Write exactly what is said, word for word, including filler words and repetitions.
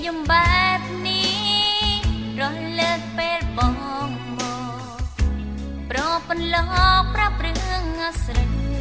យំបែបនេះរលើកពេលបងមកប្រពន្លកប្រាប់រឿងស្រី